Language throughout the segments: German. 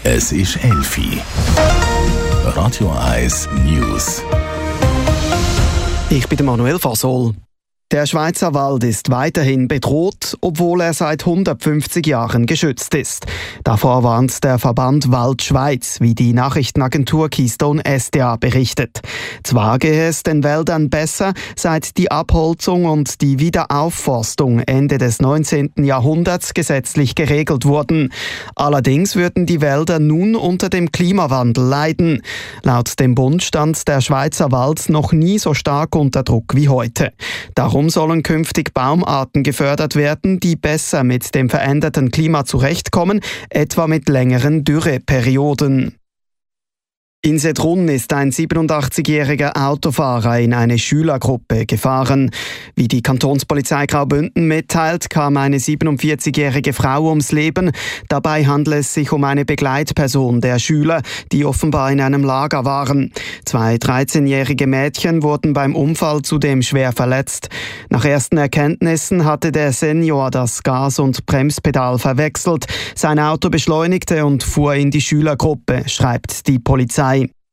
Es ist 11 Uhr. Radio 1 News. Ich bin Manuel Fasol. Der Schweizer Wald ist weiterhin bedroht, obwohl er seit 150 Jahren geschützt ist. Davor warnt der Verband Wald Schweiz, wie die Nachrichtenagentur Keystone SDA berichtet. Zwar gehe es den Wäldern besser, seit die Abholzung und die Wiederaufforstung Ende des 19. Jahrhunderts gesetzlich geregelt wurden. Allerdings würden die Wälder nun unter dem Klimawandel leiden. Laut dem Bund stand der Schweizer Wald noch nie so stark unter Druck wie heute. Darum sollen künftig Baumarten gefördert werden, die besser mit dem veränderten Klima zurechtkommen, etwa mit längeren Dürreperioden. In Sedrun ist ein 87-jähriger Autofahrer in eine Schülergruppe gefahren. Wie die Kantonspolizei Graubünden mitteilt, kam eine 47-jährige Frau ums Leben. Dabei handelt es sich um eine Begleitperson der Schüler, die offenbar in einem Lager waren. 2 13-jährige Mädchen wurden beim Unfall zudem schwer verletzt. Nach ersten Erkenntnissen hatte der Senior das Gas- und Bremspedal verwechselt. Sein Auto beschleunigte und fuhr in die Schülergruppe, schreibt die Polizei.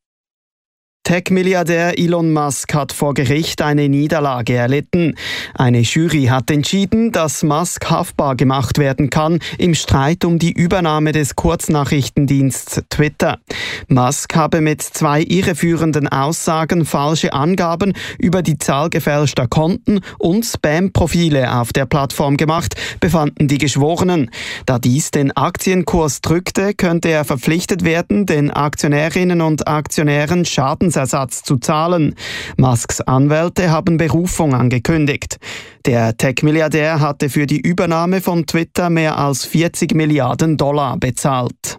Tech-Milliardär Elon Musk hat vor Gericht eine Niederlage erlitten. Eine Jury hat entschieden, dass Musk haftbar gemacht werden kann im Streit um die Übernahme des Kurznachrichtendiensts Twitter. Musk habe mit 2 irreführenden Aussagen falsche Angaben über die Zahl gefälschter Konten und Spam-Profile auf der Plattform gemacht, befanden die Geschworenen. Da dies den Aktienkurs drückte, könnte er verpflichtet werden, den Aktionärinnen und Aktionären Schadensersatz zu zahlen. Musks Anwälte haben Berufung angekündigt. Der Tech-Milliardär hatte für die Übernahme von Twitter mehr als 40 Milliarden Dollar bezahlt.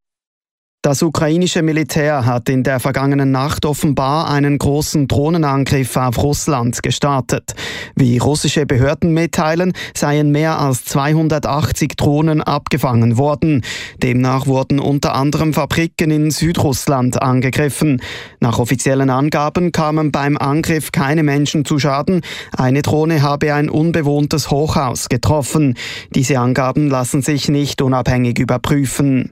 Das ukrainische Militär hat in der vergangenen Nacht offenbar einen großen Drohnenangriff auf Russland gestartet. Wie russische Behörden mitteilen, seien mehr als 280 Drohnen abgefangen worden. Demnach wurden unter anderem Fabriken in Südrussland angegriffen. Nach offiziellen Angaben kamen beim Angriff keine Menschen zu Schaden. Eine Drohne habe ein unbewohntes Hochhaus getroffen. Diese Angaben lassen sich nicht unabhängig überprüfen.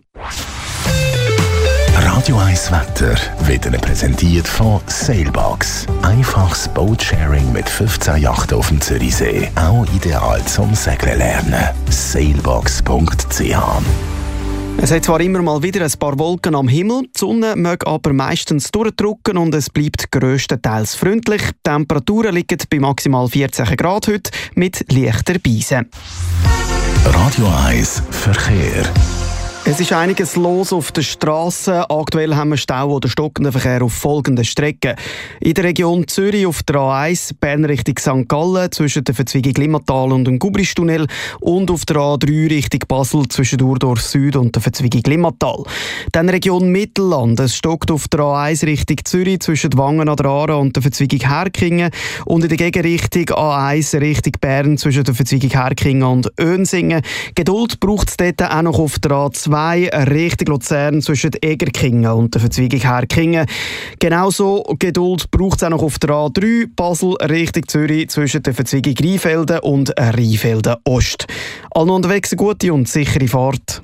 Radio 1 Wetter wird Ihnen präsentiert von Sailbox. Einfaches Boatsharing mit 15 Yachten auf dem Zürichsee. Auch ideal zum Segeln lernen. Sailbox.ch. Es hat zwar immer mal wieder ein paar Wolken am Himmel, die Sonne mag aber meistens durchdrücken und es bleibt grösstenteils freundlich. Die Temperaturen liegen bei maximal 14 Grad heute mit leichter Brise. Radio 1 Verkehr. Es ist einiges los auf der Strasse. Aktuell haben wir Stau oder stockenden Verkehr auf folgenden Strecken. In der Region Zürich auf der A1, Bern Richtung St. Gallen, zwischen der Verzweigung Limmatal und dem Gubristunnel und auf der A3 Richtung Basel zwischen Urdorf Süd und der Verzweigung Limmatal. Dann Region Mittelland. Es stockt auf der A1 Richtung Zürich zwischen Wangen an der Aare und der Verzweigung Herkingen und in der Gegenrichtung A1 Richtung Bern zwischen der Verzweigung Herkingen und Önsingen. Geduld braucht es dort auch noch auf der A2 Richtung Luzern zwischen Egerkingen und der Verzweigung Herkingen. Genauso Geduld braucht es auch noch auf der A3 Basel Richtung Zürich zwischen der Verzweigung Rheinfelden und Rheinfelden Ost. Alle unterwegs eine gute und sichere Fahrt.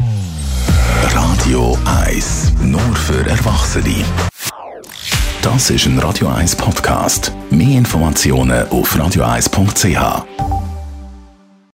Radio 1, nur für Erwachsene. Das ist ein Radio 1 Podcast. Mehr Informationen auf radio1.ch.